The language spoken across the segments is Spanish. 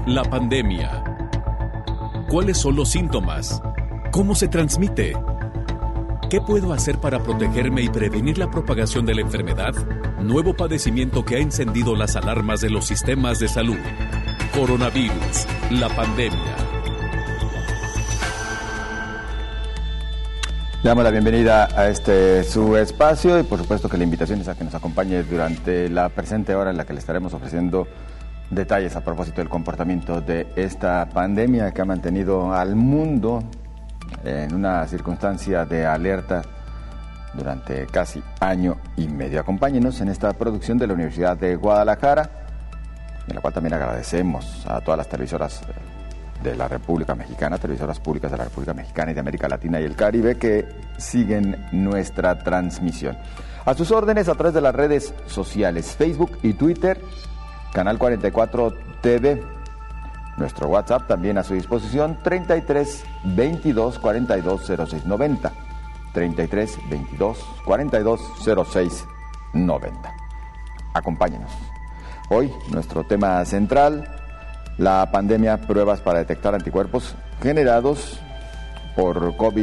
La pandemia. ¿Cuáles son los síntomas? ¿Cómo se transmite? ¿Qué puedo hacer para protegerme y prevenir la propagación de la enfermedad? Nuevo padecimiento que ha encendido las alarmas de los sistemas de salud. Coronavirus, la pandemia. Le damos la bienvenida a su espacio y por supuesto que la invitación es a que nos acompañe durante la presente hora en la que le estaremos ofreciendo detalles a propósito del comportamiento de esta pandemia que ha mantenido al mundo en una circunstancia de alerta durante casi año y medio. Acompáñenos en esta producción de la Universidad de Guadalajara, en la cual también agradecemos a todas las televisoras de la República Mexicana, televisoras públicas de la República Mexicana y de América Latina y el Caribe que siguen nuestra transmisión. A sus órdenes a través de las redes sociales, Facebook y Twitter, Canal 44 TV. Nuestro WhatsApp también a su disposición, 33 22 42 06 90. 33 22 42 06 90. Acompáñenos. Hoy, nuestro tema central, la pandemia, pruebas para detectar anticuerpos generados por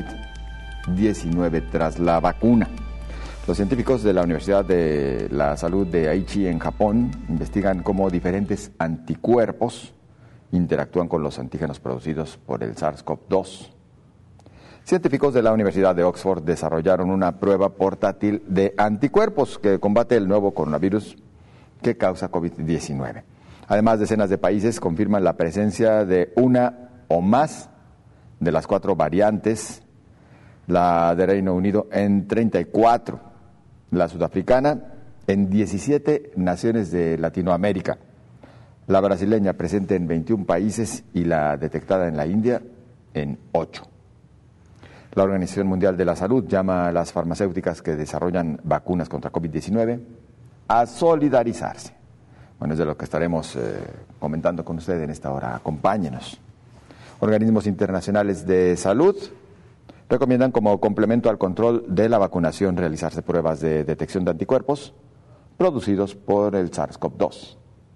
COVID-19 tras la vacuna. Los científicos de la Universidad de la Salud de Aichi en Japón investigan cómo diferentes anticuerpos interactúan con los antígenos producidos por el SARS-CoV-2. Científicos de la Universidad de Oxford desarrollaron una prueba portátil de anticuerpos que combate el nuevo coronavirus que causa COVID-19. Además, decenas de países confirman la presencia de una o más de las 4 variantes, la de Reino Unido en 34, la sudafricana en 17 naciones de Latinoamérica, la brasileña presente en 21 países y la detectada en la India en 8. La Organización Mundial de la Salud llama a las farmacéuticas que desarrollan vacunas contra COVID-19 a solidarizarse. Bueno, es de lo que estaremos comentando con usted en esta hora. Acompáñenos. Organismos internacionales de salud recomiendan como complemento al control de la vacunación realizarse pruebas de detección de anticuerpos producidos por el SARS-CoV-2.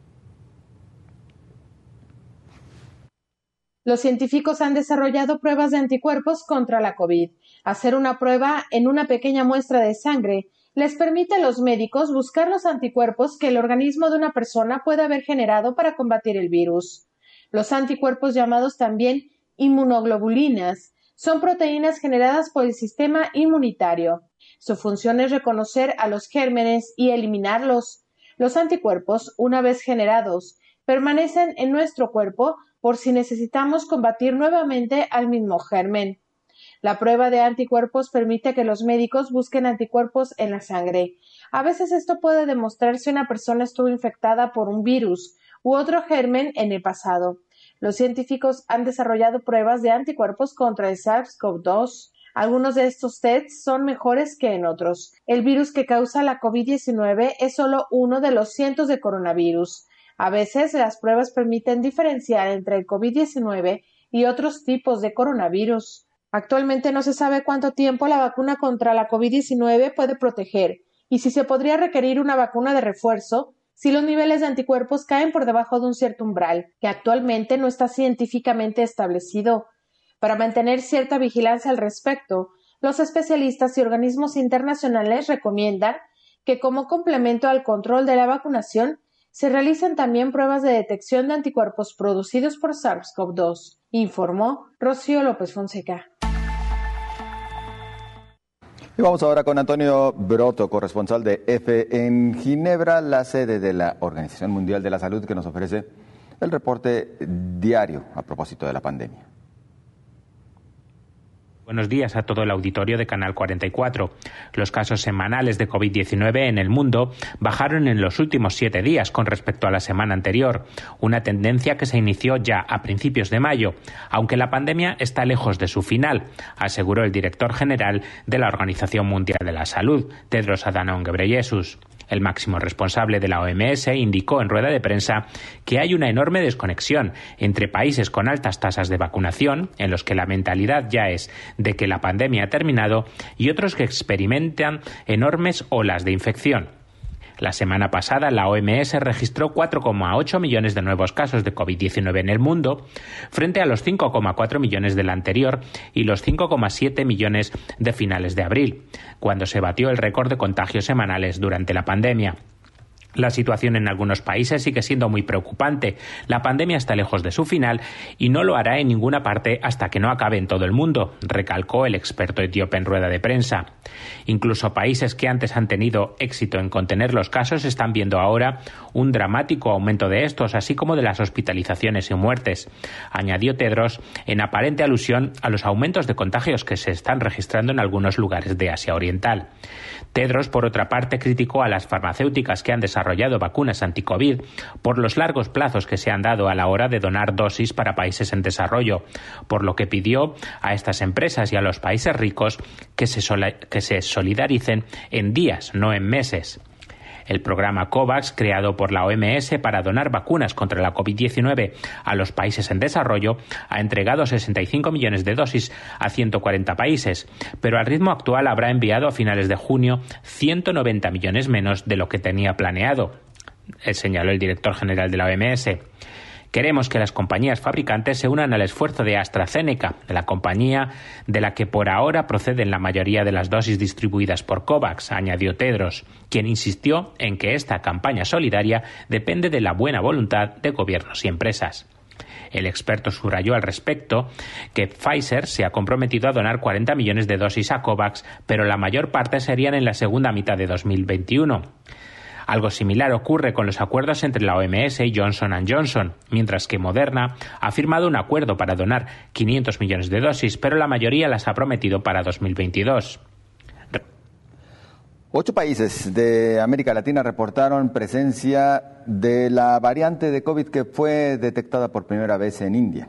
Los científicos han desarrollado pruebas de anticuerpos contra la COVID. Hacer una prueba en una pequeña muestra de sangre les permite a los médicos buscar los anticuerpos que el organismo de una persona puede haber generado para combatir el virus. Los anticuerpos, llamados también inmunoglobulinas, son proteínas generadas por el sistema inmunitario. Su función es reconocer a los gérmenes y eliminarlos. Los anticuerpos, una vez generados, permanecen en nuestro cuerpo por si necesitamos combatir nuevamente al mismo germen. La prueba de anticuerpos permite que los médicos busquen anticuerpos en la sangre. A veces esto puede demostrar si una persona estuvo infectada por un virus u otro germen en el pasado. Los científicos han desarrollado pruebas de anticuerpos contra el SARS-CoV-2. Algunos de estos tests son mejores que en otros. El virus que causa la COVID-19 es solo uno de los cientos de coronavirus. A veces las pruebas permiten diferenciar entre el COVID-19 y otros tipos de coronavirus. Actualmente no se sabe cuánto tiempo la vacuna contra la COVID-19 puede proteger y si se podría requerir una vacuna de refuerzo si los niveles de anticuerpos caen por debajo de un cierto umbral, que actualmente no está científicamente establecido. Para mantener cierta vigilancia al respecto, los especialistas y organismos internacionales recomiendan que como complemento al control de la vacunación se realicen también pruebas de detección de anticuerpos producidos por SARS-CoV-2, informó Rocío López Fonseca. Y vamos ahora con Antonio Broto, corresponsal de EFE en Ginebra, la sede de la Organización Mundial de la Salud, que nos ofrece el reporte diario a propósito de la pandemia. Buenos días a todo el auditorio de Canal 44. Los casos semanales de COVID-19 en el mundo bajaron en los últimos 7 días con respecto a la semana anterior, una tendencia que se inició ya a principios de mayo, aunque la pandemia está lejos de su final, aseguró el director general de la Organización Mundial de la Salud, Tedros Adhanom Ghebreyesus. El máximo responsable de la OMS indicó en rueda de prensa que hay una enorme desconexión entre países con altas tasas de vacunación, en los que la mentalidad ya es de que la pandemia ha terminado, y otros que experimentan enormes olas de infección. La semana pasada, la OMS registró 4,8 millones de nuevos casos de COVID-19 en el mundo, frente a los 5,4 millones del anterior y los 5,7 millones de finales de abril, cuando se batió el récord de contagios semanales durante la pandemia. La situación en algunos países sigue siendo muy preocupante. La pandemia está lejos de su final y no lo hará en ninguna parte hasta que no acabe en todo el mundo, recalcó el experto etíope en rueda de prensa. Incluso países que antes han tenido éxito en contener los casos están viendo ahora un dramático aumento de estos, así como de las hospitalizaciones y muertes, añadió Tedros, en aparente alusión a los aumentos de contagios que se están registrando en algunos lugares de Asia Oriental. Tedros, por otra parte, criticó a las farmacéuticas que han desarrollado vacunas anti-COVID por los largos plazos que se han dado a la hora de donar dosis para países en desarrollo, por lo que pidió a estas empresas y a los países ricos que se solidaricen en días, no en meses. El programa COVAX, creado por la OMS para donar vacunas contra la COVID-19 a los países en desarrollo, ha entregado 65 millones de dosis a 140 países, pero al ritmo actual habrá enviado a finales de junio 190 millones menos de lo que tenía planeado, señaló el director general de la OMS. Queremos que las compañías fabricantes se unan al esfuerzo de AstraZeneca, de la compañía de la que por ahora proceden la mayoría de las dosis distribuidas por COVAX, añadió Tedros, quien insistió en que esta campaña solidaria depende de la buena voluntad de gobiernos y empresas. El experto subrayó al respecto que Pfizer se ha comprometido a donar 40 millones de dosis a COVAX, pero la mayor parte serían en la segunda mitad de 2021. Algo similar ocurre con los acuerdos entre la OMS y Johnson & Johnson, mientras que Moderna ha firmado un acuerdo para donar 500 millones de dosis, pero la mayoría las ha prometido para 2022. 8 países de América Latina reportaron presencia de la variante de COVID que fue detectada por primera vez en India.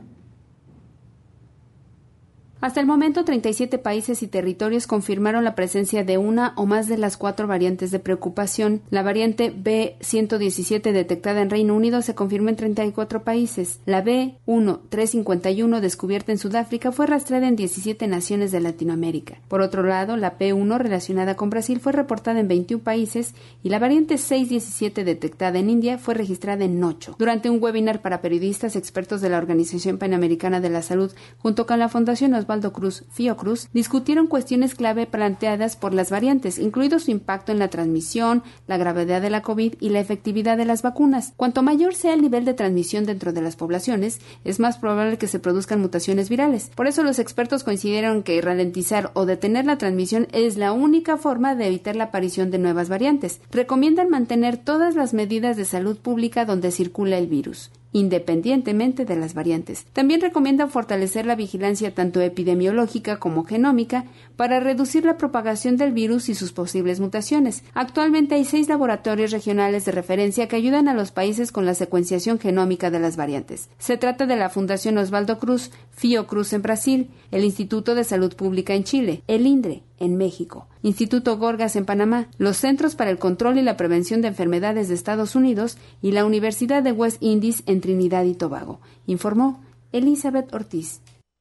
Hasta el momento, 37 países y territorios confirmaron la presencia de una o más de las 4 variantes de preocupación. La variante B117 detectada en Reino Unido se confirmó en 34 países. La B1351 descubierta en Sudáfrica fue rastreada en 17 naciones de Latinoamérica. Por otro lado, la P1 relacionada con Brasil fue reportada en 21 países y la variante 617 detectada en India fue registrada en 8. Durante un webinar para periodistas, expertos de la Organización Panamericana de la Salud, junto con la Fundación Osvaldo Cruz, Fiocruz, discutieron cuestiones clave planteadas por las variantes, incluido su impacto en la transmisión, la gravedad de la COVID y la efectividad de las vacunas. Cuanto mayor sea el nivel de transmisión dentro de las poblaciones, es más probable que se produzcan mutaciones virales. Por eso los expertos coincidieron que ralentizar o detener la transmisión es la única forma de evitar la aparición de nuevas variantes. Recomiendan mantener todas las medidas de salud pública donde circula el virus, independientemente de las variantes. También recomiendan fortalecer la vigilancia tanto epidemiológica como genómica para reducir la propagación del virus y sus posibles mutaciones. Actualmente hay 6 laboratorios regionales de referencia que ayudan a los países con la secuenciación genómica de las variantes. Se trata de la Fundación Osvaldo Cruz, Fiocruz en Brasil, el Instituto de Salud Pública en Chile, el INDRE en México, Instituto Gorgas en Panamá, los Centros para el Control y la Prevención de Enfermedades de Estados Unidos y la Universidad de West Indies en Trinidad y Tobago, informó Elizabeth Ortiz.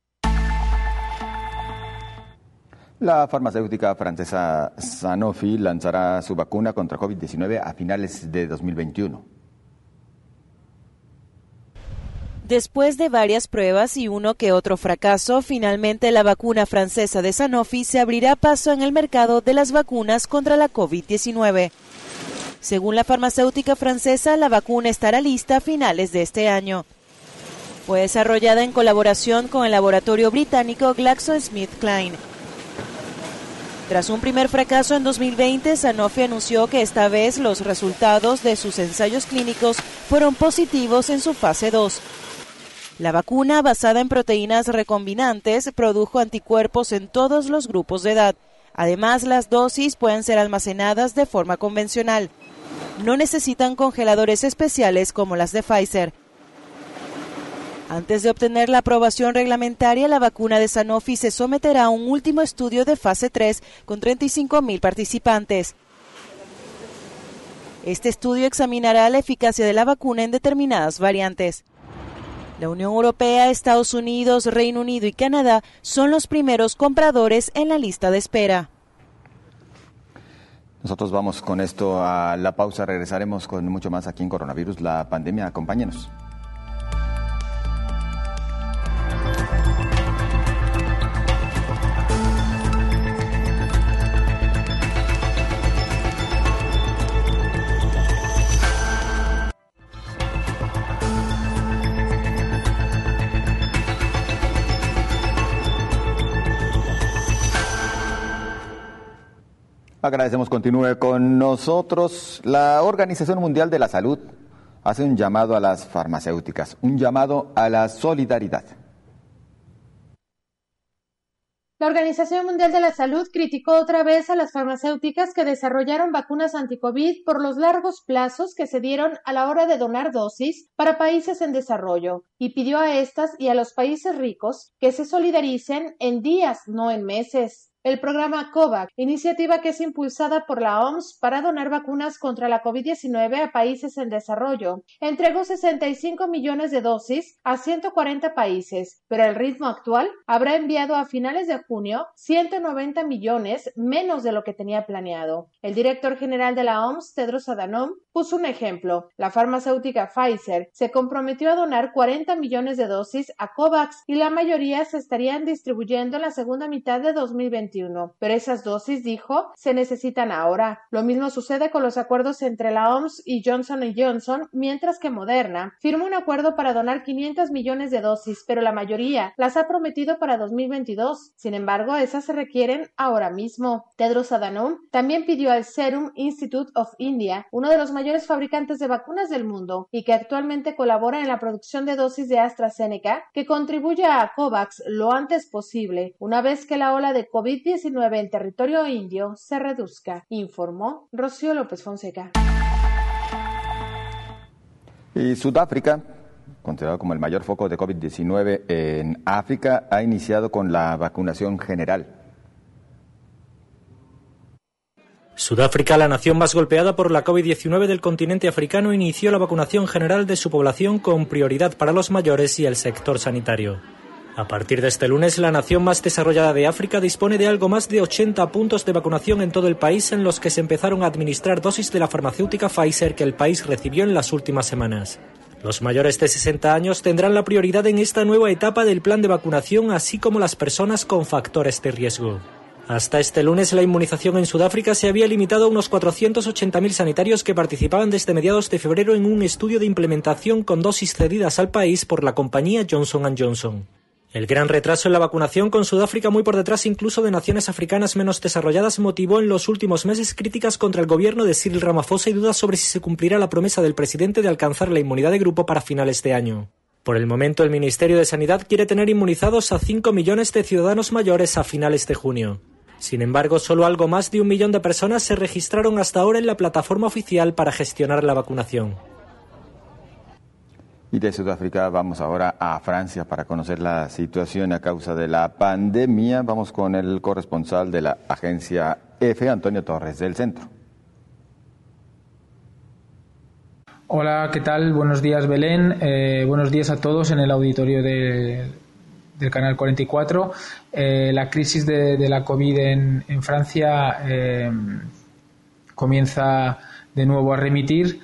La farmacéutica francesa Sanofi lanzará su vacuna contra COVID-19 a finales de 2021. Después de varias pruebas y uno que otro fracaso, finalmente la vacuna francesa de Sanofi se abrirá paso en el mercado de las vacunas contra la COVID-19. Según la farmacéutica francesa, la vacuna estará lista a finales de este año. Fue desarrollada en colaboración con el laboratorio británico GlaxoSmithKline. Tras un primer fracaso en 2020, Sanofi anunció que esta vez los resultados de sus ensayos clínicos fueron positivos en su fase 2. La vacuna, basada en proteínas recombinantes, produjo anticuerpos en todos los grupos de edad. Además, las dosis pueden ser almacenadas de forma convencional. No necesitan congeladores especiales como las de Pfizer. Antes de obtener la aprobación reglamentaria, la vacuna de Sanofi se someterá a un último estudio de fase 3 con 35.000 participantes. Este estudio examinará la eficacia de la vacuna en determinadas variantes. La Unión Europea, Estados Unidos, Reino Unido y Canadá son los primeros compradores en la lista de espera. Nosotros vamos con esto a la pausa, regresaremos con mucho más aquí en Coronavirus, la pandemia. Acompáñenos. Agradecemos, continúe con nosotros. La Organización Mundial de la Salud hace un llamado a las farmacéuticas, un llamado a la solidaridad. La Organización Mundial de la Salud criticó otra vez a las farmacéuticas que desarrollaron vacunas anti-COVID por los largos plazos que se dieron a la hora de donar dosis para países en desarrollo y pidió a estas y a los países ricos que se solidaricen en días, no en meses. El programa COVAX, iniciativa que es impulsada por la OMS para donar vacunas contra la COVID-19 a países en desarrollo, entregó 65 millones de dosis a 140 países, pero al ritmo actual habrá enviado a finales de junio 190 millones menos de lo que tenía planeado. El director general de la OMS, Tedros Adhanom, puso un ejemplo. La farmacéutica Pfizer se comprometió a donar 40 millones de dosis a COVAX y la mayoría se estarían distribuyendo en la segunda mitad de 2021. Pero esas dosis, dijo, se necesitan ahora. Lo mismo sucede con los acuerdos entre la OMS y Johnson & Johnson, mientras que Moderna firmó un acuerdo para donar 500 millones de dosis, pero la mayoría las ha prometido para 2022. Sin embargo, esas se requieren ahora mismo. Tedros Adhanom también pidió al Serum Institute of India, uno de los mayores fabricantes de vacunas del mundo y que actualmente colabora en la producción de dosis de AstraZeneca, que contribuya a COVAX lo antes posible, una vez que la ola de COVID-19 en territorio indio se reduzca, informó Rocío López Fonseca. Y Sudáfrica, considerado como el mayor foco de COVID-19 en África, ha iniciado con la vacunación general. Sudáfrica, la nación más golpeada por la COVID-19 del continente africano, inició la vacunación general de su población con prioridad para los mayores y el sector sanitario. A partir de este lunes, la nación más desarrollada de África dispone de algo más de 80 puntos de vacunación en todo el país en los que se empezaron a administrar dosis de la farmacéutica Pfizer que el país recibió en las últimas semanas. Los mayores de 60 años tendrán la prioridad en esta nueva etapa del plan de vacunación, así como las personas con factores de riesgo. Hasta este lunes, la inmunización en Sudáfrica se había limitado a unos 480.000 sanitarios que participaban desde mediados de febrero en un estudio de implementación con dosis cedidas al país por la compañía Johnson & Johnson. El gran retraso en la vacunación, con Sudáfrica muy por detrás incluso de naciones africanas menos desarrolladas, motivó en los últimos meses críticas contra el gobierno de Cyril Ramaphosa y dudas sobre si se cumplirá la promesa del presidente de alcanzar la inmunidad de grupo para finales de año. Por el momento, el Ministerio de Sanidad quiere tener inmunizados a 5 millones de ciudadanos mayores a finales de junio. Sin embargo, solo algo más de 1 millón de personas se registraron hasta ahora en la plataforma oficial para gestionar la vacunación. Y de Sudáfrica vamos ahora a Francia para conocer la situación a causa de la pandemia. Vamos con el corresponsal de la agencia EFE, Antonio Torres, del centro. Hola, ¿qué tal? Buenos días, Belén. Buenos días a todos en el auditorio del Canal 44. La crisis de la COVID en Francia comienza de nuevo a remitir.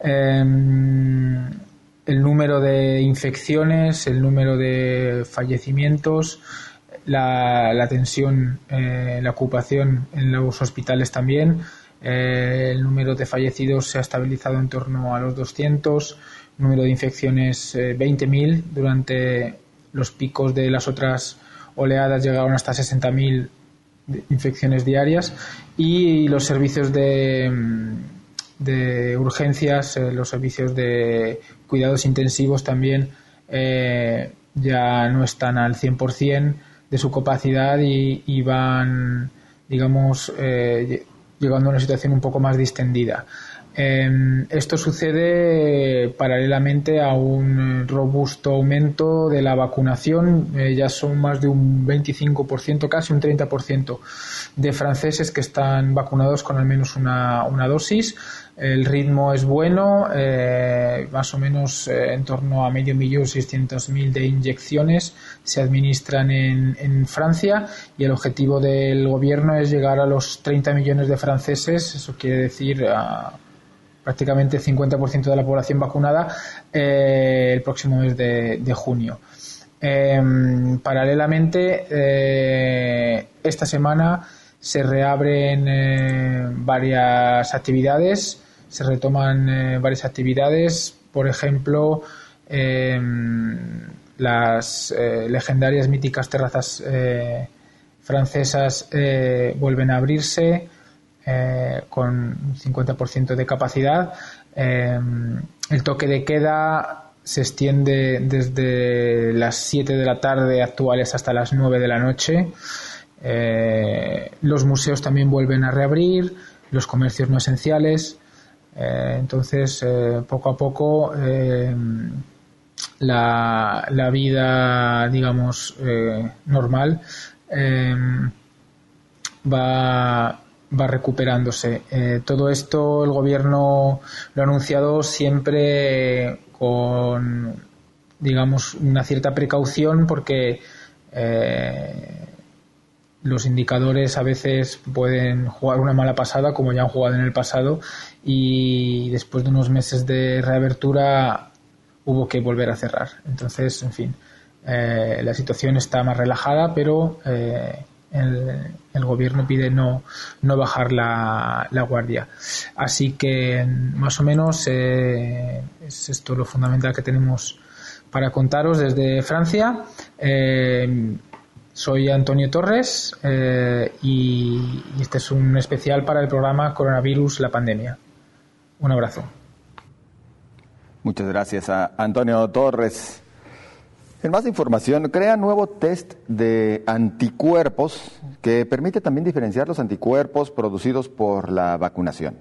El número de infecciones, el número de fallecimientos, la tensión, la ocupación en los hospitales también. El número de fallecidos se ha estabilizado en torno a los 200, el número de infecciones 20.000. Durante los picos de las otras oleadas llegaron hasta 60.000 infecciones diarias, y los servicios de urgencias, los servicios de cuidados intensivos también ya no están al 100% de su capacidad y van, digamos, llegando a una situación un poco más distendida. Esto sucede paralelamente a un robusto aumento de la vacunación. Ya son más de un 25%, casi un 30% de franceses que están vacunados con al menos una dosis. El ritmo es bueno, más o menos en torno a 5.600.000 de inyecciones se administran en Francia, y el objetivo del gobierno es llegar a los 30 millones de franceses. Eso quiere decir prácticamente 50% de la población vacunada el próximo mes de junio. Paralelamente, esta semana se reabren varias actividades, se retoman varias actividades. Por ejemplo, las legendarias míticas terrazas francesas vuelven a abrirse con un 50% de capacidad. El toque de queda se extiende desde las 7 de la tarde actuales hasta las 9 de la noche. Los museos también vuelven a reabrir, los comercios no esenciales. Entonces, poco a poco, la vida, digamos, normal va recuperándose. Todo esto el gobierno lo ha anunciado siempre con, digamos, una cierta precaución, porque los indicadores a veces pueden jugar una mala pasada, como ya han jugado en el pasado, y después de unos meses de reabertura hubo que volver a cerrar. Entonces, en fin, la situación está más relajada, pero el gobierno pide no bajar la guardia. Así que, más o menos, es esto lo fundamental que tenemos para contaros desde Francia. Soy Antonio Torres y este es un especial para el programa Coronavirus, la pandemia. Un abrazo. Muchas gracias a Antonio Torres. En más información, crea nuevo test de anticuerpos que permite también diferenciar los anticuerpos producidos por la vacunación.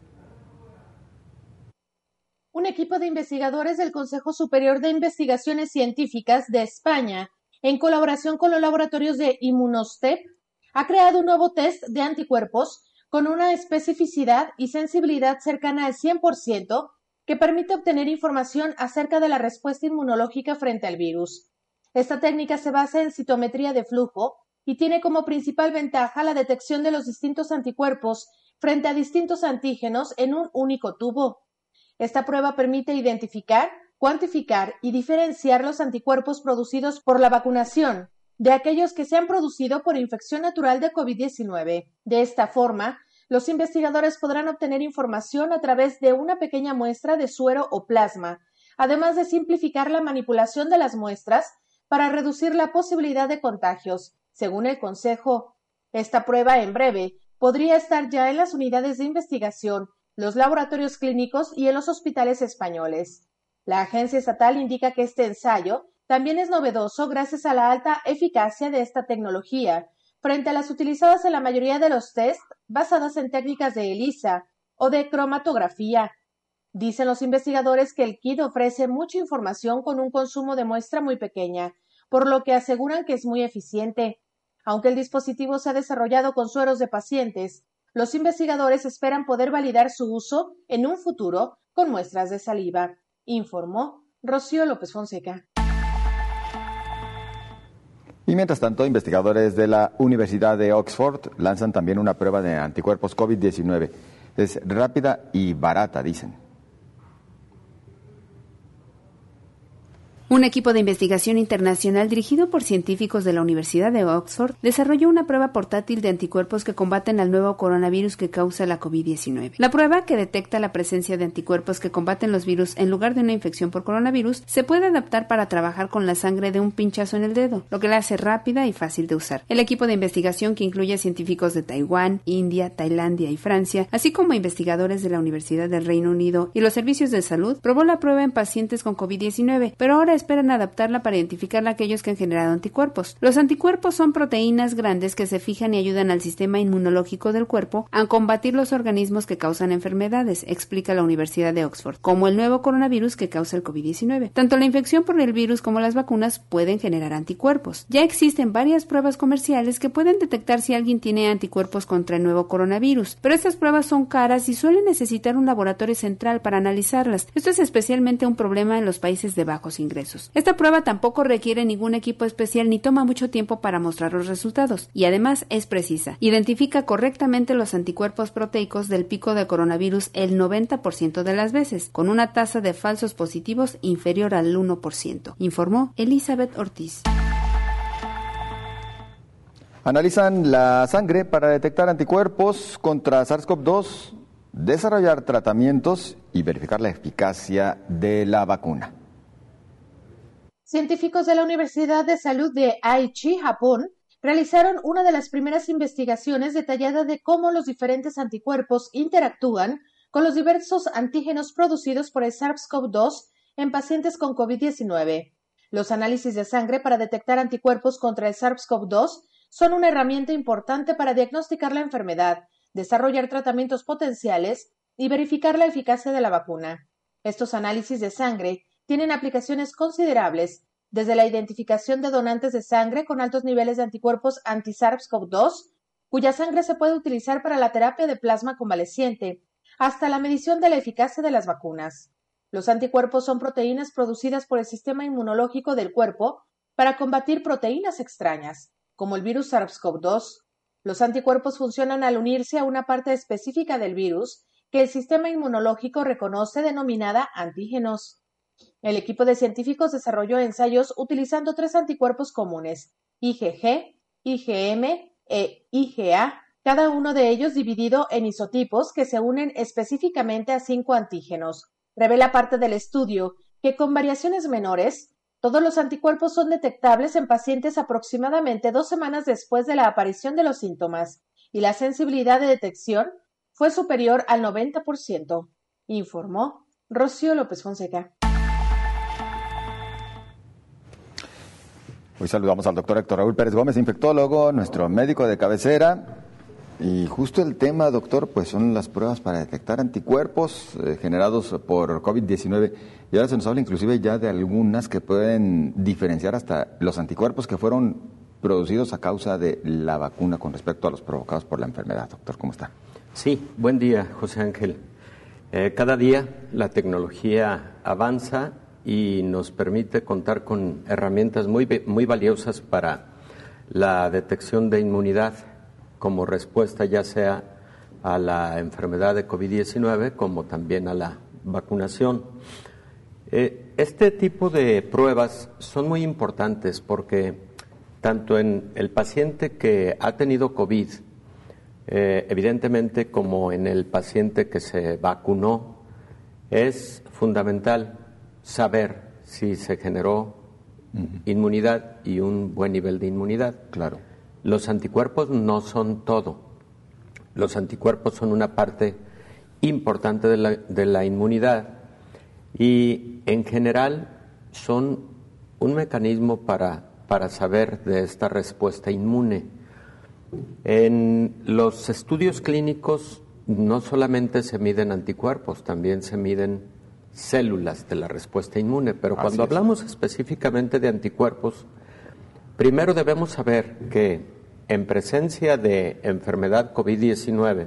Un equipo de investigadores del Consejo Superior de Investigaciones Científicas de España, en colaboración con los laboratorios de Immunostep, ha creado un nuevo test de anticuerpos con una especificidad y sensibilidad cercana al 100%, que permite obtener información acerca de la respuesta inmunológica frente al virus. Esta técnica se basa en citometría de flujo y tiene como principal ventaja la detección de los distintos anticuerpos frente a distintos antígenos en un único tubo. Esta prueba permite identificar, cuantificar y diferenciar los anticuerpos producidos por la vacunación de aquellos que se han producido por infección natural de COVID-19. De esta forma, los investigadores podrán obtener información a través de una pequeña muestra de suero o plasma, además de simplificar la manipulación de las muestras para reducir la posibilidad de contagios. Según el Consejo, esta prueba en breve podría estar ya en las unidades de investigación, los laboratorios clínicos y en los hospitales españoles. La agencia estatal indica que este ensayo también es novedoso gracias a la alta eficacia de esta tecnología, frente a las utilizadas en la mayoría de los test basadas en técnicas de ELISA o de cromatografía. Dicen los investigadores que el kit ofrece mucha información con un consumo de muestra muy pequeña, por lo que aseguran que es muy eficiente. Aunque el dispositivo se ha desarrollado con sueros de pacientes, los investigadores esperan poder validar su uso en un futuro con muestras de saliva, informó Rocío López Fonseca. Y mientras tanto, investigadores de la Universidad de Oxford lanzan también una prueba de anticuerpos COVID-19. Es rápida y barata, dicen. Un equipo de investigación internacional dirigido por científicos de la Universidad de Oxford desarrolló una prueba portátil de anticuerpos que combaten al nuevo coronavirus que causa la COVID-19. La prueba, que detecta la presencia de anticuerpos que combaten los virus en lugar de una infección por coronavirus, se puede adaptar para trabajar con la sangre de un pinchazo en el dedo, lo que la hace rápida y fácil de usar. El equipo de investigación, que incluye científicos de Taiwán, India, Tailandia y Francia, así como investigadores de la Universidad del Reino Unido y los servicios de salud, probó la prueba en pacientes con COVID-19, pero ahora esperan adaptarla para identificarla a aquellos que han generado anticuerpos. Los anticuerpos son proteínas grandes que se fijan y ayudan al sistema inmunológico del cuerpo a combatir los organismos que causan enfermedades, explica la Universidad de Oxford, como el nuevo coronavirus que causa el COVID-19. Tanto la infección por el virus como las vacunas pueden generar anticuerpos. Ya existen varias pruebas comerciales que pueden detectar si alguien tiene anticuerpos contra el nuevo coronavirus, pero estas pruebas son caras y suelen necesitar un laboratorio central para analizarlas. Esto es especialmente un problema en los países de bajos ingresos. Esta prueba tampoco requiere ningún equipo especial ni toma mucho tiempo para mostrar los resultados, y además es precisa. Identifica correctamente los anticuerpos proteicos del pico de coronavirus el 90% de las veces, con una tasa de falsos positivos inferior al 1%, informó Elizabeth Ortiz. Analizan la sangre para detectar anticuerpos contra SARS-CoV-2, desarrollar tratamientos y verificar la eficacia de la vacuna. Científicos de la Universidad de Salud de Aichi, Japón, realizaron una de las primeras investigaciones detallada de cómo los diferentes anticuerpos interactúan con los diversos antígenos producidos por el SARS-CoV-2 en pacientes con COVID-19. Los análisis de sangre para detectar anticuerpos contra el SARS-CoV-2 son una herramienta importante para diagnosticar la enfermedad, desarrollar tratamientos potenciales y verificar la eficacia de la vacuna. Estos análisis de sangre tienen aplicaciones considerables, desde la identificación de donantes de sangre con altos niveles de anticuerpos anti-SARS-CoV-2, cuya sangre se puede utilizar para la terapia de plasma convaleciente, hasta la medición de la eficacia de las vacunas. Los anticuerpos son proteínas producidas por el sistema inmunológico del cuerpo para combatir proteínas extrañas, como el virus SARS-CoV-2. Los anticuerpos funcionan al unirse a una parte específica del virus que el sistema inmunológico reconoce denominada antígenos. El equipo de científicos desarrolló ensayos utilizando 3 anticuerpos comunes, IgG, IgM e IgA, cada uno de ellos dividido en isotipos que se unen específicamente a 5 antígenos. Revela parte del estudio que con variaciones menores, todos los anticuerpos son detectables en pacientes aproximadamente 2 semanas después de la aparición de los síntomas, y la sensibilidad de detección fue superior al 90%, informó Rocío López Fonseca. Hoy saludamos al doctor Héctor Raúl Pérez Gómez, infectólogo, nuestro médico de cabecera. Y justo el tema, doctor, pues son las pruebas para detectar anticuerpos generados por COVID-19. Y ahora se nos habla inclusive ya de algunas que pueden diferenciar hasta los anticuerpos que fueron producidos a causa de la vacuna con respecto a los provocados por la enfermedad. Doctor, ¿cómo está? Sí, buen día, José Ángel. Cada día la tecnología avanza y nos permite contar con herramientas muy valiosas para la detección de inmunidad como respuesta ya sea a la enfermedad de COVID-19 como también a la vacunación. Este tipo de pruebas son muy importantes porque tanto en el paciente que ha tenido COVID, evidentemente como en el paciente que se vacunó, es fundamental saber si se generó inmunidad y un buen nivel de inmunidad. Claro. Los anticuerpos no son todo. Los anticuerpos son una parte importante de la inmunidad y en general son un mecanismo para saber de esta respuesta inmune. En los estudios clínicos no solamente se miden anticuerpos, también se miden células de la respuesta inmune, pero cuando hablamos específicamente de anticuerpos, primero debemos saber que en presencia de enfermedad COVID-19,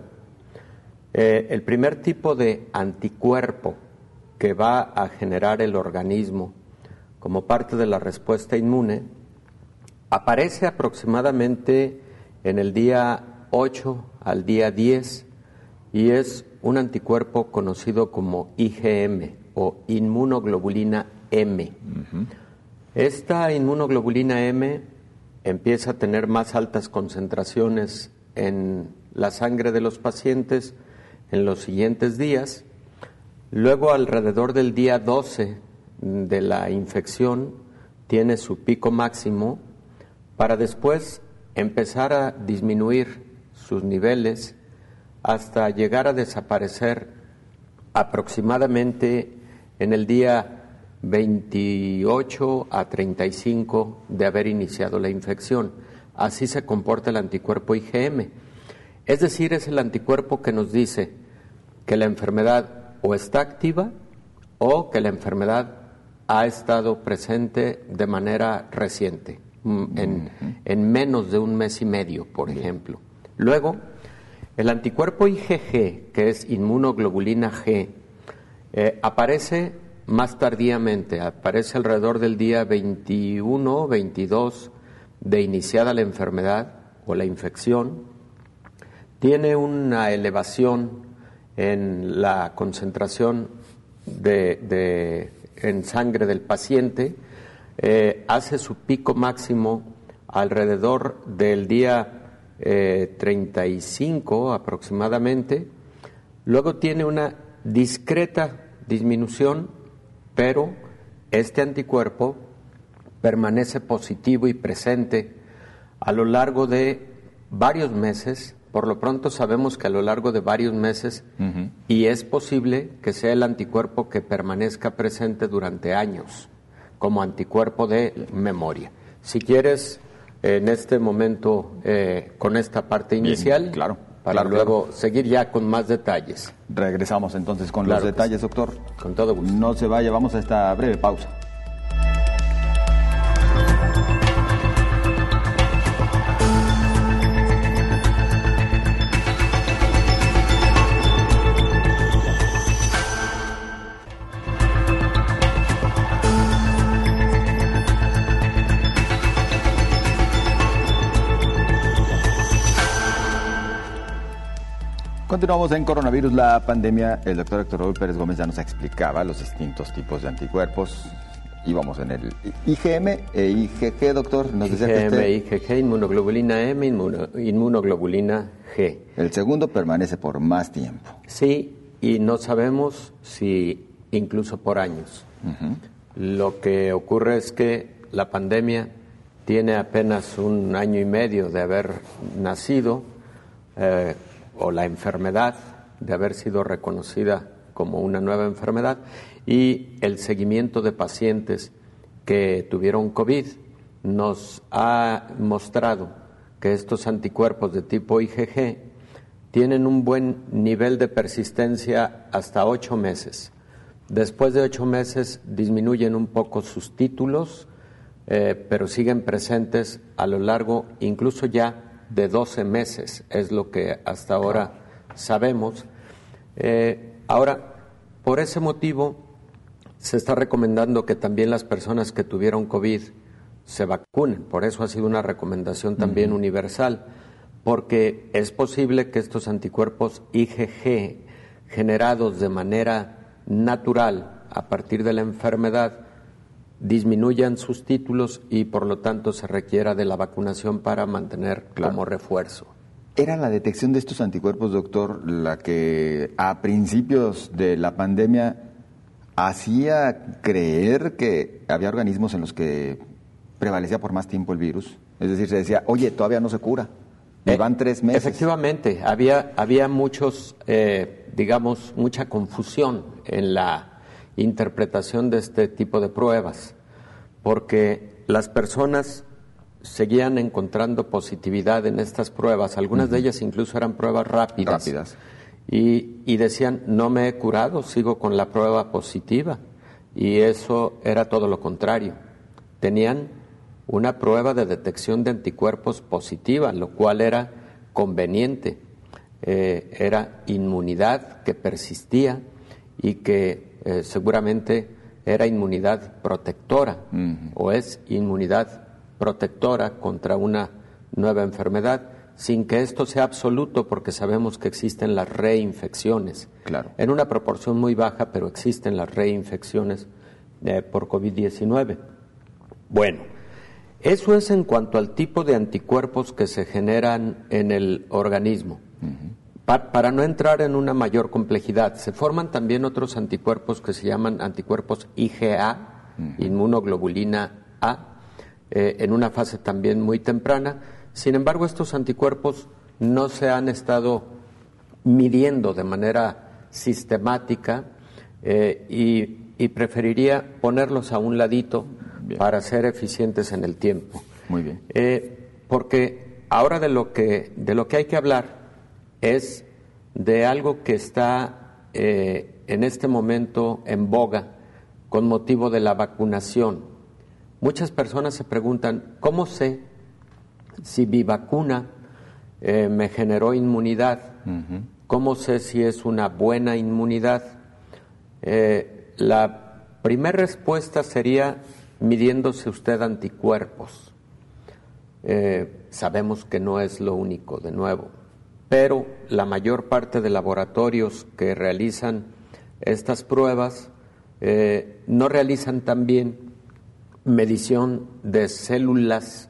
el primer tipo de anticuerpo que va a generar el organismo como parte de la respuesta inmune aparece aproximadamente en el día 8 al día 10 y es un anticuerpo conocido como IgM o inmunoglobulina M. Esta inmunoglobulina M empieza a tener más altas concentraciones en la sangre de los pacientes en los siguientes días. Luego, alrededor del día 12 de la infección, tiene su pico máximo para después empezar a disminuir sus niveles hasta llegar a desaparecer aproximadamente en el día 28 a 35 de haber iniciado la infección. Así se comporta el anticuerpo IgM. Es decir, es el anticuerpo que nos dice que la enfermedad o está activa o que la enfermedad ha estado presente de manera reciente, en menos de un mes y medio, por ejemplo. Luego, el anticuerpo IgG, que es inmunoglobulina G, aparece más tardíamente, aparece alrededor del día 21 o 22 de iniciada la enfermedad o la infección. Tiene una elevación en la concentración en sangre del paciente, hace su pico máximo alrededor del día 35 aproximadamente, luego tiene una discreta disminución, pero este anticuerpo permanece positivo y presente a lo largo de varios meses. Por lo pronto sabemos que a lo largo de varios meses, y es posible que sea el anticuerpo que permanezca presente durante años, como anticuerpo de memoria. Si quieres, en este momento, con esta parte inicial, bien, claro, para luego seguir ya con más detalles. Regresamos entonces con los detalles, doctor. Con todo gusto. No se vaya, vamos a esta breve pausa. Continuamos en Coronavirus, la pandemia. El doctor Héctor Raúl Pérez Gómez ya nos explicaba los distintos tipos de anticuerpos. Íbamos en el IgM e IgG, doctor. Nos decía IgM, IgG, inmunoglobulina M, inmunoglobulina G. El segundo permanece por más tiempo. Sí, y no sabemos si incluso por años. Lo que ocurre es que la pandemia tiene apenas 1 año y medio de haber nacido, o la enfermedad de haber sido reconocida como una nueva enfermedad, y el seguimiento de pacientes que tuvieron COVID nos ha mostrado que estos anticuerpos de tipo IgG tienen un buen nivel de persistencia hasta 8 meses. Después de 8 meses disminuyen un poco sus títulos, pero siguen presentes a lo largo incluso ya de 12 meses, es lo que hasta ahora sabemos. Ahora, por ese motivo, se está recomendando que también las personas que tuvieron COVID se vacunen. Por eso ha sido una recomendación también universal, porque es posible que estos anticuerpos IgG, generados de manera natural a partir de la enfermedad, disminuyan sus títulos y por lo tanto se requiera de la vacunación para mantener como refuerzo. ¿Era la detección de estos anticuerpos, doctor, la que a principios de la pandemia hacía creer que había organismos en los que prevalecía por más tiempo el virus? Es decir, se decía, oye, todavía no se cura, y van 3 meses. Efectivamente, había muchos, mucha confusión en la interpretación de este tipo de pruebas, porque las personas seguían encontrando positividad en estas pruebas, algunas de ellas incluso eran pruebas rápidas. Y decían, no me he curado, sigo con la prueba positiva, y eso era todo lo contrario. Tenían una prueba de detección de anticuerpos positiva, lo cual era conveniente, era inmunidad que persistía y que seguramente era inmunidad protectora, o es inmunidad protectora contra una nueva enfermedad, sin que esto sea absoluto, porque sabemos que existen las reinfecciones. Claro. En una proporción muy baja, pero existen las reinfecciones por COVID-19. Bueno, eso es en cuanto al tipo de anticuerpos que se generan en el organismo. Para no entrar en una mayor complejidad, se forman también otros anticuerpos que se llaman anticuerpos IgA, inmunoglobulina A, en una fase también muy temprana. Sin embargo, estos anticuerpos no se han estado midiendo de manera sistemática y preferiría ponerlos a un ladito para ser eficientes en el tiempo. Muy bien. Porque ahora de lo que hay que hablar es de algo que está en este momento en boga con motivo de la vacunación. Muchas personas se preguntan, ¿cómo sé si mi vacuna me generó inmunidad? Uh-huh. ¿Cómo sé si es una buena inmunidad? La primera respuesta sería midiéndose usted anticuerpos. Sabemos que no es lo único, de nuevo, pero la mayor parte de laboratorios que realizan estas pruebas no realizan también medición de células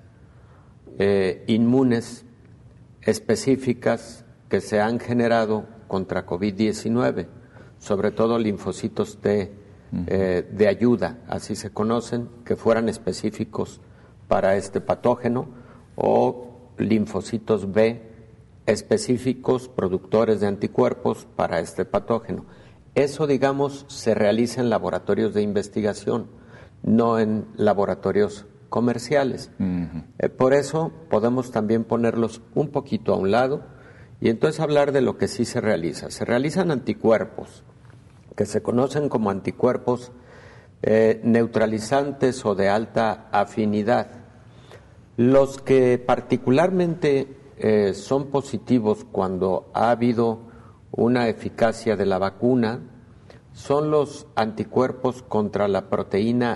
inmunes específicas que se han generado contra COVID-19, sobre todo linfocitos T de ayuda, así se conocen, que fueran específicos para este patógeno, o linfocitos B específicos productores de anticuerpos para este patógeno. Eso, digamos, se realiza en laboratorios de investigación, no en laboratorios comerciales. Uh-huh. Por eso podemos también ponerlos un poquito a un lado y entonces hablar de lo que sí se realiza. Se realizan anticuerpos, que se conocen como anticuerpos neutralizantes o de alta afinidad. Los que particularmente son positivos cuando ha habido una eficacia de la vacuna son los anticuerpos contra la proteína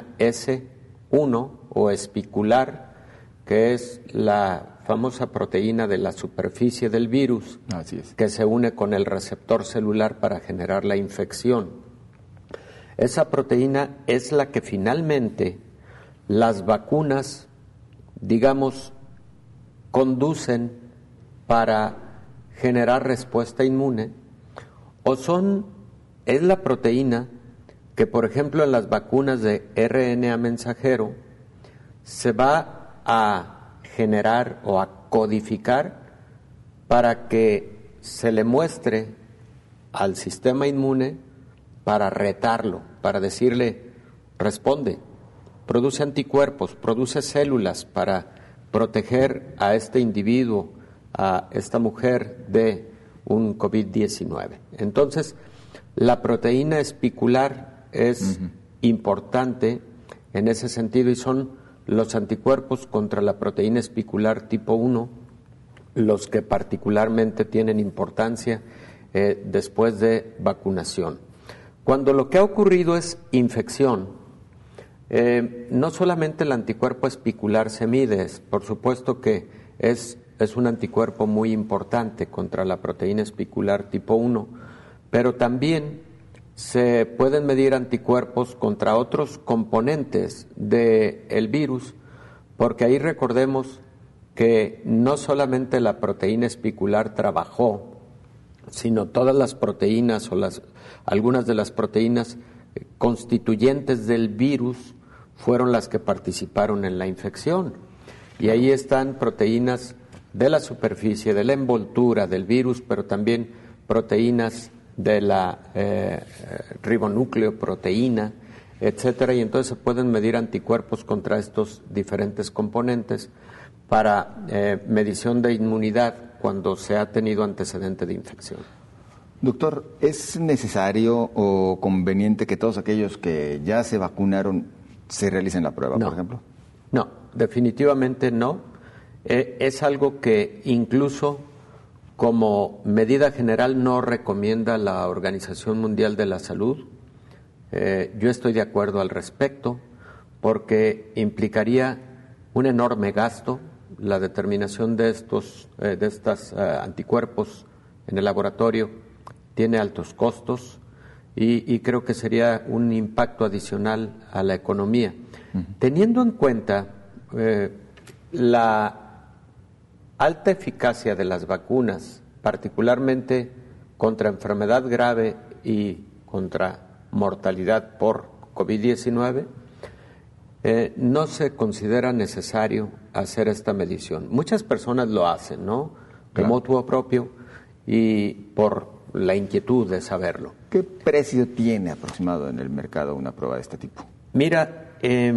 S1 o espicular, que es la famosa proteína de la superficie del virus. Así es. Que se une con el receptor celular para generar la infección. Esa proteína es la que finalmente las vacunas, digamos, conducen para generar respuesta inmune, o es la proteína que, por ejemplo, en las vacunas de RNA mensajero se va a generar o a codificar para que se le muestre al sistema inmune para retarlo, para decirle, responde, produce anticuerpos, produce células para proteger a este individuo, a esta mujer de un COVID-19. Entonces, la proteína espicular es importante en ese sentido y son los anticuerpos contra la proteína espicular tipo 1 los que particularmente tienen importancia después de vacunación. Cuando lo que ha ocurrido es infección, no solamente el anticuerpo espicular se mide, por supuesto que es un anticuerpo muy importante contra la proteína espicular tipo 1, pero también se pueden medir anticuerpos contra otros componentes del virus, porque ahí recordemos que no solamente la proteína espicular trabajó, sino todas las proteínas o algunas de las proteínas constituyentes del virus fueron las que participaron en la infección. Y ahí están proteínas de la superficie, de la envoltura del virus, pero también proteínas de la ribonucleoproteína, etcétera, y entonces se pueden medir anticuerpos contra estos diferentes componentes para medición de inmunidad cuando se ha tenido antecedente de infección. Doctor, ¿es necesario o conveniente que todos aquellos que ya se vacunaron se realicen la prueba, por ejemplo? No, definitivamente no. Es algo que incluso como medida general no recomienda la Organización Mundial de la Salud. Yo estoy de acuerdo al respecto porque implicaría un enorme gasto. La determinación de estos anticuerpos en el laboratorio tiene altos costos y creo que sería un impacto adicional a la economía. Teniendo en cuenta la alta eficacia de las vacunas, particularmente contra enfermedad grave y contra mortalidad por COVID-19, no se considera necesario hacer esta medición. Muchas personas lo hacen, ¿no? De motu propio y por la inquietud de saberlo. ¿Qué precio tiene aproximado en el mercado una prueba de este tipo? Mira,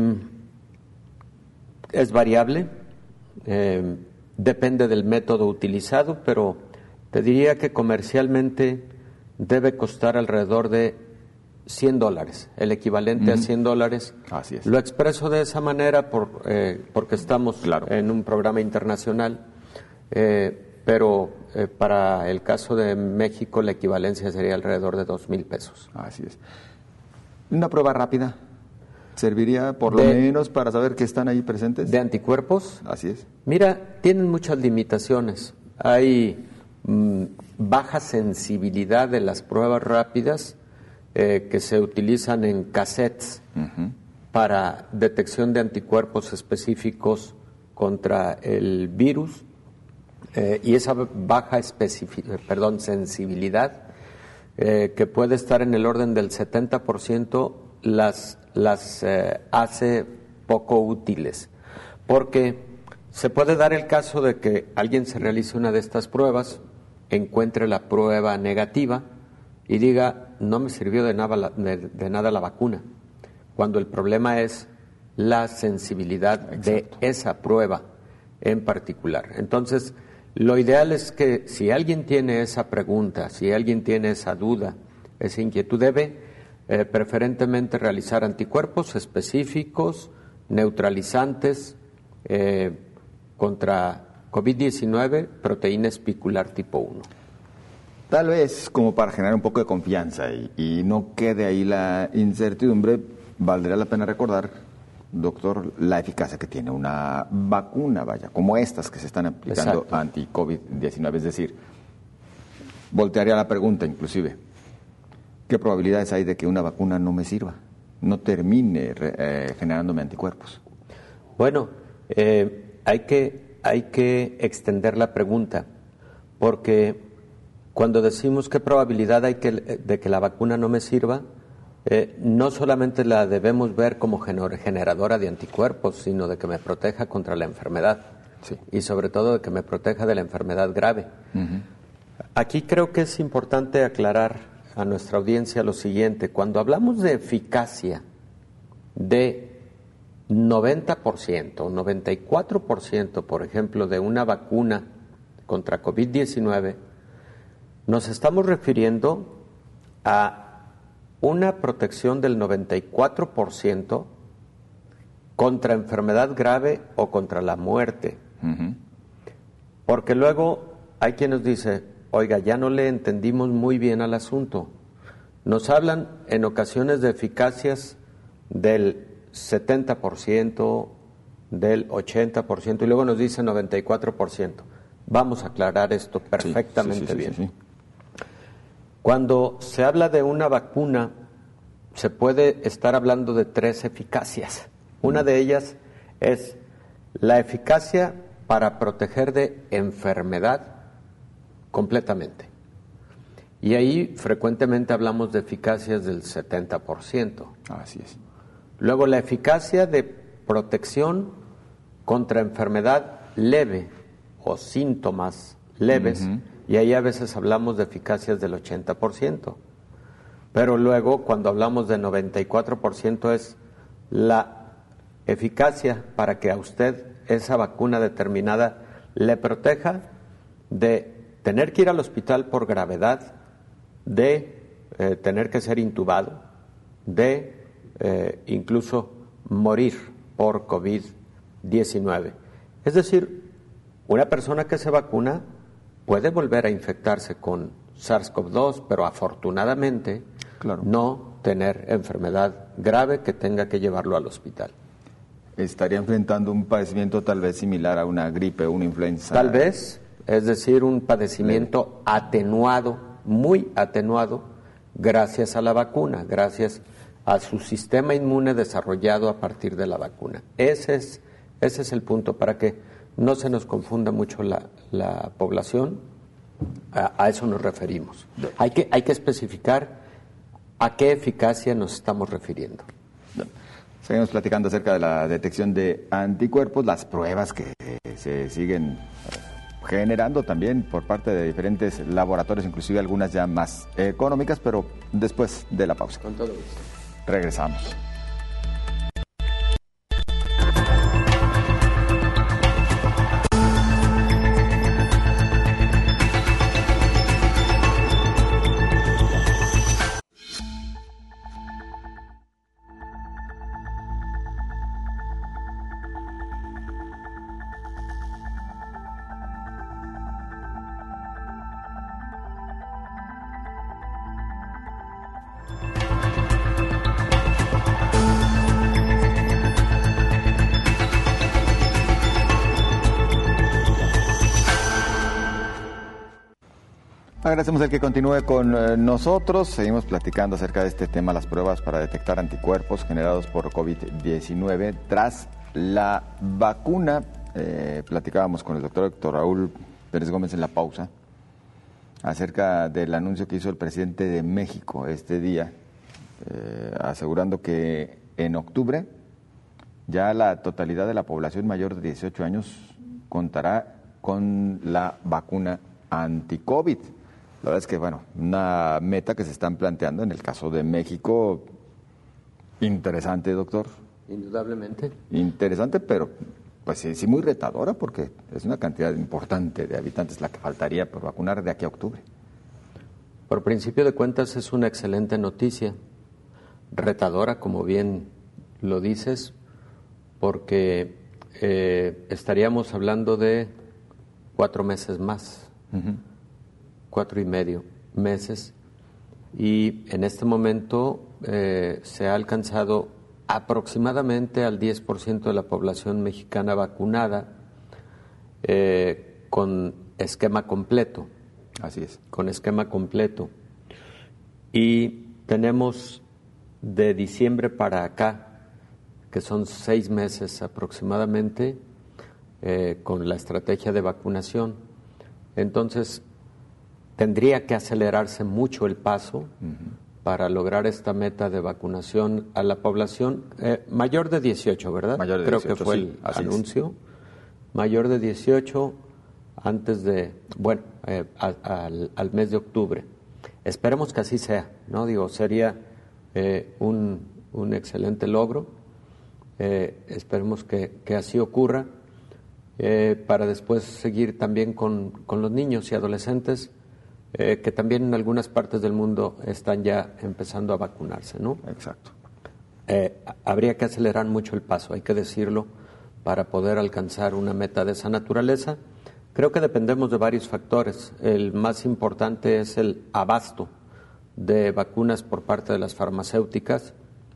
es variable, depende del método utilizado, pero te diría que comercialmente debe costar alrededor de $100, el equivalente a $100. Así es. Lo expreso de esa manera porque estamos en un programa internacional, pero para el caso de México la equivalencia sería alrededor de $2,000. Así es. ¿Una prueba rápida serviría por lo menos para saber que están ahí presentes? ¿De anticuerpos? Así es. Mira, tienen muchas limitaciones. Hay baja sensibilidad de las pruebas rápidas que se utilizan en cassettes para detección de anticuerpos específicos contra el virus, y esa baja sensibilidad que puede estar en el orden del 70% las hace poco útiles, porque se puede dar el caso de que alguien se realice una de estas pruebas, encuentre la prueba negativa y diga, no me sirvió de nada la vacuna, cuando el problema es la sensibilidad de esa prueba en particular. Entonces, lo ideal es que si alguien tiene esa pregunta, si alguien tiene esa duda, esa inquietud, debe preferentemente realizar anticuerpos específicos, neutralizantes contra COVID-19, proteína espicular tipo 1. Tal vez como para generar un poco de confianza y no quede ahí la incertidumbre, valdría la pena recordar, doctor, la eficacia que tiene una vacuna, como estas que se están aplicando anti-COVID-19. Es decir, voltearía la pregunta inclusive, ¿qué probabilidades hay de que una vacuna no me sirva, no termine generándome anticuerpos? Bueno, hay que extender la pregunta, porque cuando decimos qué probabilidad hay de que la vacuna no me sirva, no solamente la debemos ver como generadora de anticuerpos, sino de que me proteja contra la enfermedad, y sobre todo de que me proteja de la enfermedad grave. Aquí creo que es importante aclarar a nuestra audiencia lo siguiente: cuando hablamos de eficacia de 90%, 94%, por ejemplo, de una vacuna contra COVID-19, nos estamos refiriendo a una protección del 94% contra enfermedad grave o contra la muerte. Porque luego hay quien nos dice, oiga, ya no le entendimos muy bien al asunto. Nos hablan en ocasiones de eficacias del 70%, del 80%, y luego nos dicen 94%. Vamos a aclarar esto perfectamente bien. Sí. Cuando se habla de una vacuna, se puede estar hablando de 3 eficacias. Una de ellas es la eficacia para proteger de enfermedad completamente. Y ahí frecuentemente hablamos de eficacias del 70%. Así es. Luego la eficacia de protección contra enfermedad leve o síntomas leves, y ahí a veces hablamos de eficacias del 80%. Pero luego cuando hablamos de 94% es la eficacia para que a usted esa vacuna determinada le proteja de tener que ir al hospital por gravedad, de tener que ser intubado, de incluso morir por COVID-19. Es decir, una persona que se vacuna puede volver a infectarse con SARS-CoV-2, pero afortunadamente no tener enfermedad grave que tenga que llevarlo al hospital. ¿Estaría enfrentando un padecimiento tal vez similar a una gripe o una influenza? Tal vez, es decir, un padecimiento atenuado, muy atenuado, gracias a la vacuna, gracias a su sistema inmune desarrollado a partir de la vacuna. Ese es el punto, para que no se nos confunda mucho la población. A eso nos referimos. Hay que especificar a qué eficacia nos estamos refiriendo. Seguimos platicando acerca de la detección de anticuerpos, las pruebas que se siguen generando también por parte de diferentes laboratorios, inclusive algunas ya más económicas, pero después de la pausa. Con todo gusto. Regresamos. Agradecemos el que continúe con nosotros. Seguimos platicando acerca de este tema, las pruebas para detectar anticuerpos generados por COVID-19 tras la vacuna. Platicábamos con el doctor Héctor Raúl Pérez Gómez en la pausa acerca del anuncio que hizo el presidente de México este día, asegurando que en octubre ya la totalidad de la población mayor de 18 años contará con la vacuna anti-COVID. La verdad es que, bueno, una meta que se están planteando en el caso de México, interesante, doctor. Indudablemente. Interesante, pero pues sí muy retadora, porque es una cantidad importante de habitantes la que faltaría por vacunar de aquí a octubre. Por principio de cuentas es una excelente noticia, retadora, como bien lo dices, porque estaríamos hablando de 4 meses más. 4 y medio meses, y en este momento se ha alcanzado aproximadamente al 10% de la población mexicana vacunada con esquema completo. Así es. Con esquema completo. Y tenemos de diciembre para acá, que son 6 meses aproximadamente, con la estrategia de vacunación. Entonces, tendría que acelerarse mucho el paso para lograr esta meta de vacunación a la población mayor de 18, ¿verdad? Mayor de Creo 18, que fue sí, el anuncio. Mayor de 18 antes de, bueno, al mes de octubre. Esperemos que así sea, ¿no? Digo, sería un excelente logro. Esperemos que así ocurra para después seguir también con los niños y adolescentes que también en algunas partes del mundo están ya empezando a vacunarse, ¿no? Exacto. Habría que acelerar mucho el paso, hay que decirlo, para poder alcanzar una meta de esa naturaleza. Creo que dependemos de varios factores. El más importante es el abasto de vacunas por parte de las farmacéuticas,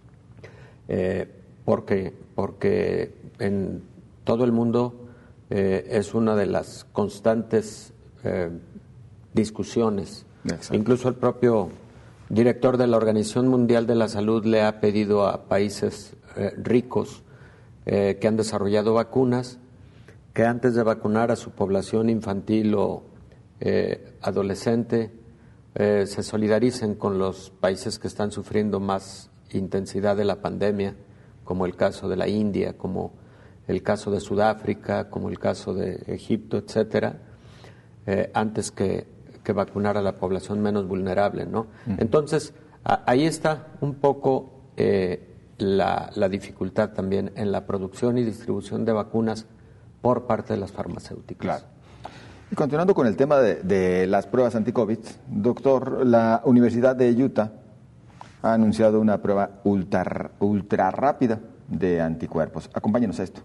porque en todo el mundo es una de las constantes discusiones. Exacto. Incluso el propio director de la Organización Mundial de la Salud le ha pedido a países ricos que han desarrollado vacunas que antes de vacunar a su población infantil o adolescente se solidaricen con los países que están sufriendo más intensidad de la pandemia, como el caso de la India, como el caso de Sudáfrica, como el caso de Egipto, etcétera, antes que vacunar a la población menos vulnerable, ¿no? Entonces, ahí está un poco la dificultad también en la producción y distribución de vacunas por parte de las farmacéuticas. Claro. Y continuando con el tema de las pruebas anti-COVID, doctor, la Universidad de Utah ha anunciado una prueba ultra rápida de anticuerpos. Acompáñenos a esto.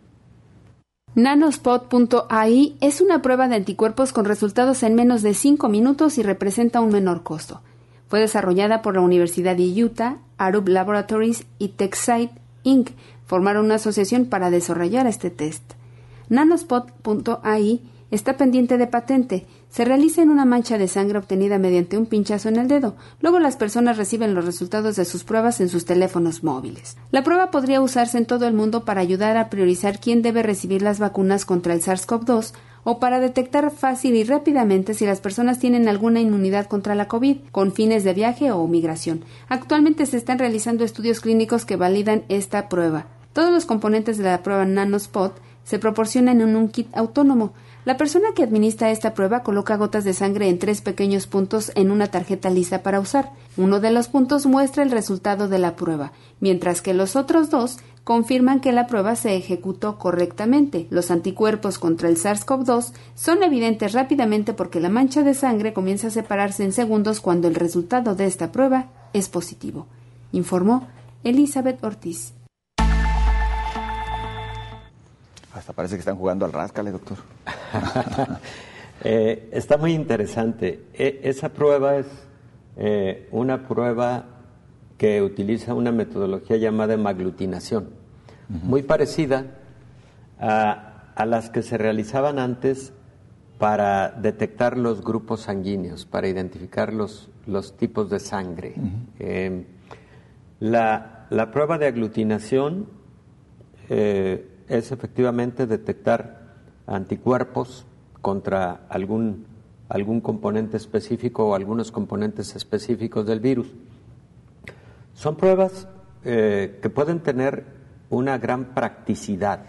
Nanospot.ai es una prueba de anticuerpos con resultados en menos de 5 minutos y representa un menor costo. Fue desarrollada por la Universidad de Utah, Arup Laboratories y TechSite Inc. Formaron una asociación para desarrollar este test. Nanospot.ai está pendiente de patente. Se realiza en una mancha de sangre obtenida mediante un pinchazo en el dedo. Luego las personas reciben los resultados de sus pruebas en sus teléfonos móviles. La prueba podría usarse en todo el mundo para ayudar a priorizar quién debe recibir las vacunas contra el SARS-CoV-2 o para detectar fácil y rápidamente si las personas tienen alguna inmunidad contra la COVID, con fines de viaje o migración. Actualmente se están realizando estudios clínicos que validan esta prueba. Todos los componentes de la prueba Nanospot Se proporcionan en un kit autónomo. La persona que administra esta prueba coloca gotas de sangre en 3 pequeños puntos en una tarjeta lista para usar. Uno de los puntos muestra el resultado de la prueba, mientras que los otros 2 confirman que la prueba se ejecutó correctamente. Los anticuerpos contra el SARS-CoV-2 son evidentes rápidamente porque la mancha de sangre comienza a separarse en segundos cuando el resultado de esta prueba es positivo, informó Elizabeth Ortiz. Hasta parece que están jugando al ráscale, doctor. Está muy interesante. Esa prueba es una prueba que utiliza una metodología llamada hemaglutinación, muy parecida a las que se realizaban antes para detectar los grupos sanguíneos, para identificar los tipos de sangre. La prueba de aglutinación es efectivamente detectar anticuerpos contra algún componente específico o algunos componentes específicos del virus. Son pruebas que pueden tener una gran practicidad,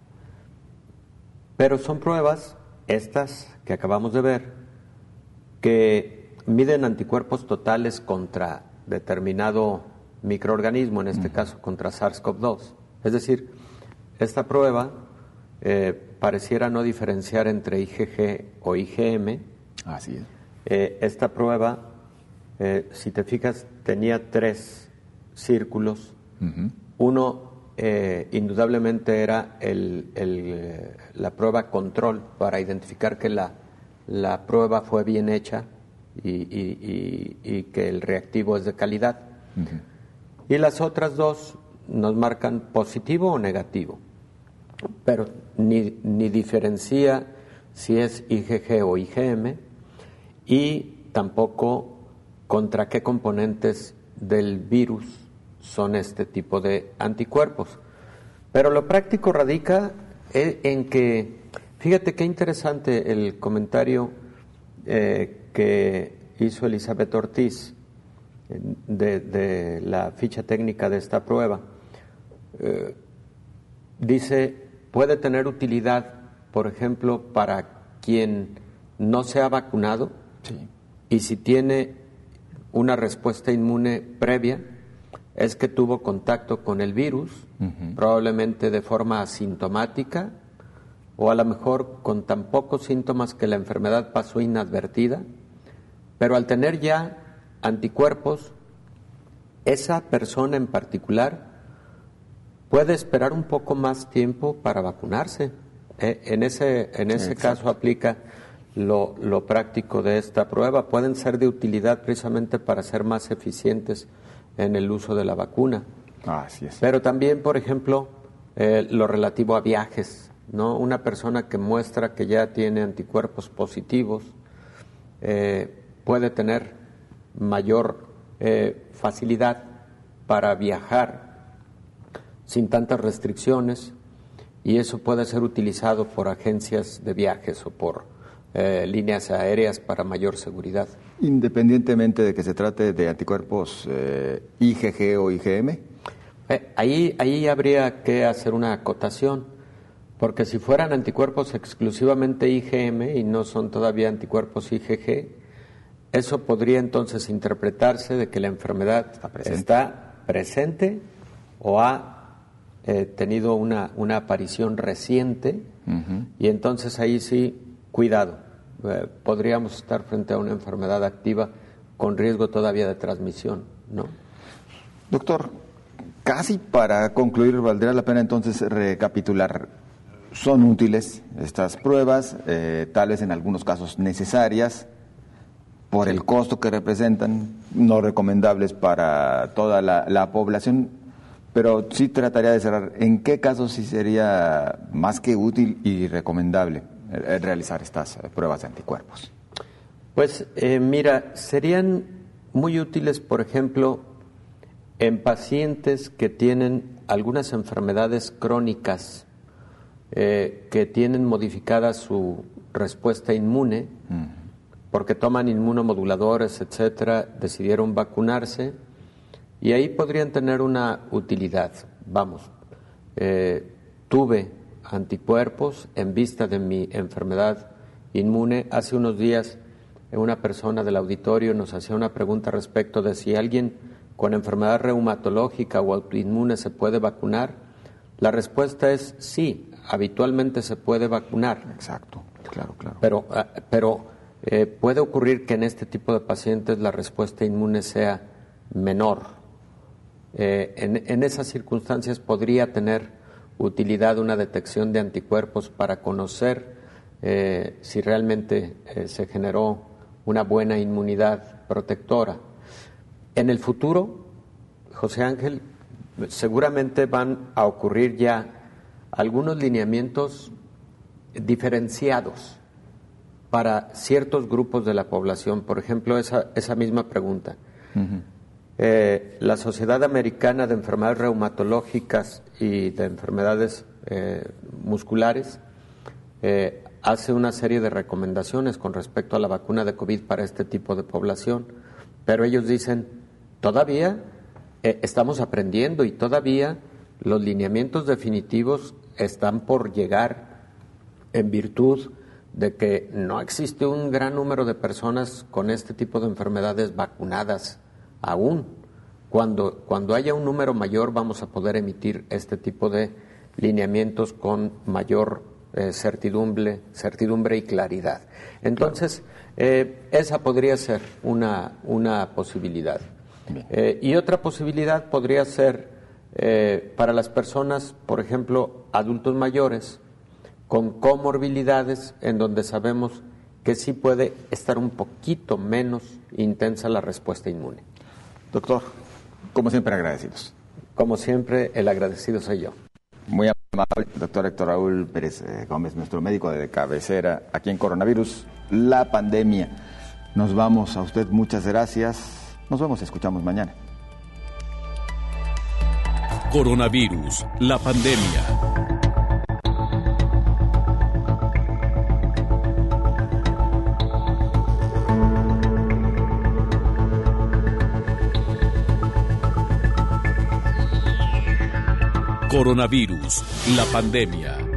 pero son pruebas, estas que acabamos de ver, que miden anticuerpos totales contra determinado microorganismo, en este caso contra SARS-CoV-2. Es decir, esta prueba pareciera no diferenciar entre IgG o IgM. Así es. Esta prueba, si te fijas, tenía 3 círculos. Uno, indudablemente, era la prueba control para identificar que la prueba fue bien hecha y que el reactivo es de calidad. Y las otras 2 nos marcan positivo o negativo, pero ni diferencia si es IgG o IgM, y tampoco contra qué componentes del virus son este tipo de anticuerpos. Pero lo práctico radica en que, fíjate qué interesante el comentario que hizo Elizabeth Ortiz de la ficha técnica de esta prueba. Dice, puede tener utilidad, por ejemplo, para quien no se ha vacunado, sí, y si tiene una respuesta inmune previa, es que tuvo contacto con el virus, probablemente de forma asintomática, o a lo mejor con tan pocos síntomas que la enfermedad pasó inadvertida, pero al tener ya anticuerpos, esa persona en particular puede esperar un poco más tiempo para vacunarse. En ese caso aplica lo práctico de esta prueba. Pueden ser de utilidad precisamente para ser más eficientes en el uso de la vacuna. Así es. Pero también, por ejemplo, lo relativo a viajes, ¿no? Una persona que muestra que ya tiene anticuerpos positivos puede tener mayor facilidad para viajar sin tantas restricciones, y eso puede ser utilizado por agencias de viajes o por líneas aéreas para mayor seguridad. Independientemente de que se trate de anticuerpos IgG o IgM. Ahí habría que hacer una acotación, porque si fueran anticuerpos exclusivamente IgM y no son todavía anticuerpos IgG, eso podría entonces interpretarse de que la enfermedad está presente o ha tenido una aparición reciente, y entonces ahí sí, cuidado, podríamos estar frente a una enfermedad activa con riesgo todavía de transmisión, ¿no? Doctor, casi para concluir, valdría la pena entonces recapitular. Son útiles estas pruebas, tal vez en algunos casos necesarias, por el costo que representan, no recomendables para toda la población. Pero sí trataría de cerrar. ¿En qué casos sí sería más que útil y recomendable realizar estas pruebas de anticuerpos? Pues mira, serían muy útiles, por ejemplo, en pacientes que tienen algunas enfermedades crónicas, que tienen modificada su respuesta inmune, porque toman inmunomoduladores, etcétera, decidieron vacunarse. Y ahí podrían tener una utilidad. Vamos, tuve anticuerpos en vista de mi enfermedad inmune. Hace unos días una persona del auditorio nos hacía una pregunta respecto de si alguien con enfermedad reumatológica o autoinmune se puede vacunar. La respuesta es sí, habitualmente se puede vacunar. Exacto, claro. Pero puede ocurrir que en este tipo de pacientes la respuesta inmune sea menor. En esas circunstancias podría tener utilidad una detección de anticuerpos para conocer si realmente se generó una buena inmunidad protectora. En el futuro, José Ángel, seguramente van a ocurrir ya algunos lineamientos diferenciados para ciertos grupos de la población. Por ejemplo, esa misma pregunta. Uh-huh. La Sociedad Americana de Enfermedades Reumatológicas y de Enfermedades Musculares hace una serie de recomendaciones con respecto a la vacuna de COVID para este tipo de población, pero ellos dicen, todavía estamos aprendiendo y todavía los lineamientos definitivos están por llegar en virtud de que no existe un gran número de personas con este tipo de enfermedades vacunadas aún. Cuando haya un número mayor vamos a poder emitir este tipo de lineamientos con mayor certidumbre y claridad. Entonces, esa podría ser una posibilidad. Y otra posibilidad podría ser para las personas, por ejemplo, adultos mayores, con comorbilidades, en donde sabemos que sí puede estar un poquito menos intensa la respuesta inmune. Doctor, como siempre agradecidos. Como siempre, el agradecido soy yo. Muy amable, doctor Héctor Raúl Pérez Gómez, nuestro médico de cabecera aquí en Coronavirus, la pandemia. Nos vamos, a usted muchas gracias. Nos vemos, escuchamos mañana. Coronavirus, la pandemia. Coronavirus, la pandemia.